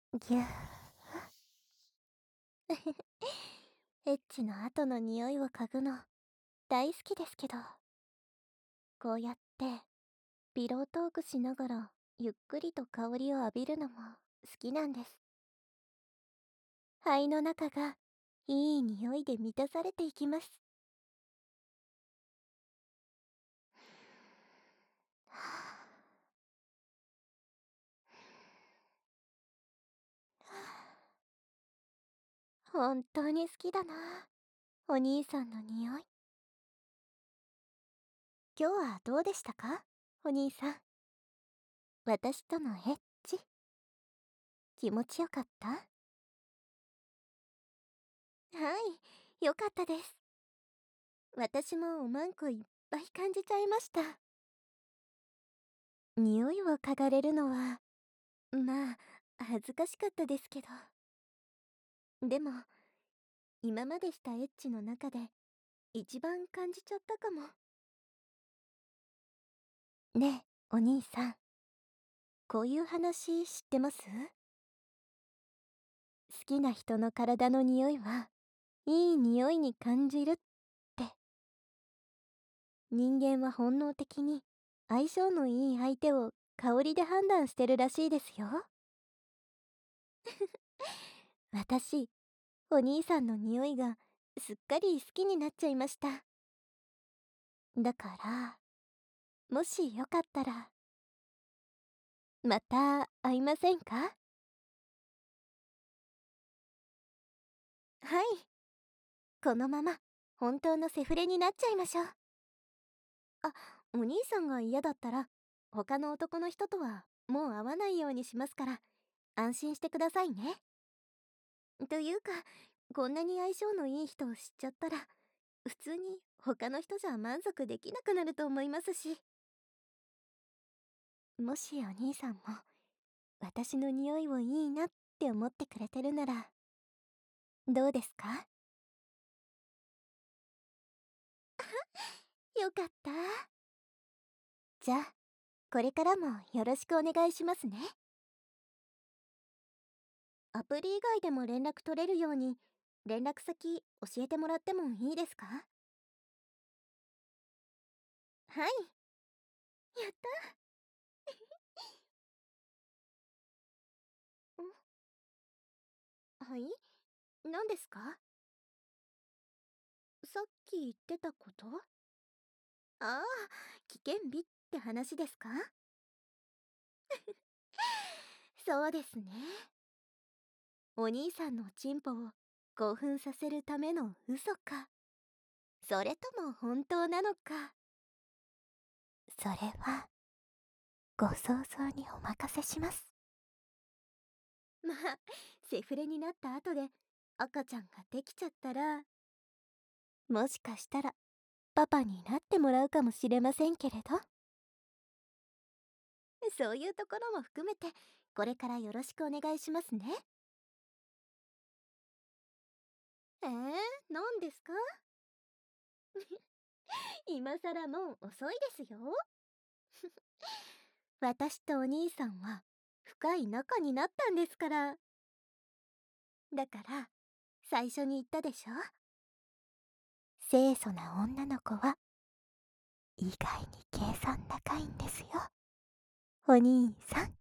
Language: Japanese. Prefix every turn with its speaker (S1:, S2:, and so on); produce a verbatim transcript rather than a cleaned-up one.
S1: ぎゅーエッチの後の匂いを嗅ぐの大好きですけど、こうやってピロートークしながらゆっくりと香りを浴びるのも好きなんです。肺の中がいい匂いで満たされていきます。本当に好きだな、お兄さんの匂い。今日はどうでしたか、お兄さん。私とのエッチ、気持ちよかった？はい、よかったです。私もおまんこいっぱい感じちゃいました。匂いを嗅がれるのは、まあ、恥ずかしかったですけど。でも、今までしたエッチの中で、一番感じちゃったかも。ねえ、お兄さん。こういう話知ってます？好きな人の体の匂いは、いい匂いに感じるって。人間は本能的に、相性のいい相手を香りで判断してるらしいですよ。私、お兄さんの匂いがすっかり好きになっちゃいました。だから、もしよかったら、また会いませんか？はい。このまま、本当のセフレになっちゃいましょう。あ、お兄さんが嫌だったら、他の男の人とはもう会わないようにしますから、安心してくださいね。というか、こんなに相性のいい人を知っちゃったら、普通に他の人じゃ満足できなくなると思いますし。もしお兄さんも、私の匂いをいいなって思ってくれてるなら、どうですか？よかった。じゃあ、これからもよろしくお願いしますね。アプリ以外でも連絡取れるように、連絡先教えてもらってもいいですか？はい。やった。んはい、何ですか？さっき言ってたこと？ああ、危険日って話ですか？そうですね。お兄さんのチンポを興奮させるための嘘か、それとも本当なのか。それはご想像にお任せします。まあ、セフレになった後で赤ちゃんができちゃったら、もしかしたらパパになってもらうかもしれませんけれど、そういうところも含めてこれからよろしくお願いしますね。えー、何ですか？今さらもう遅いですよ。私とお兄さんは深い仲になったんですから。だから最初に言ったでしょ、清楚な女の子は意外に計算高いんですよ、お兄さん。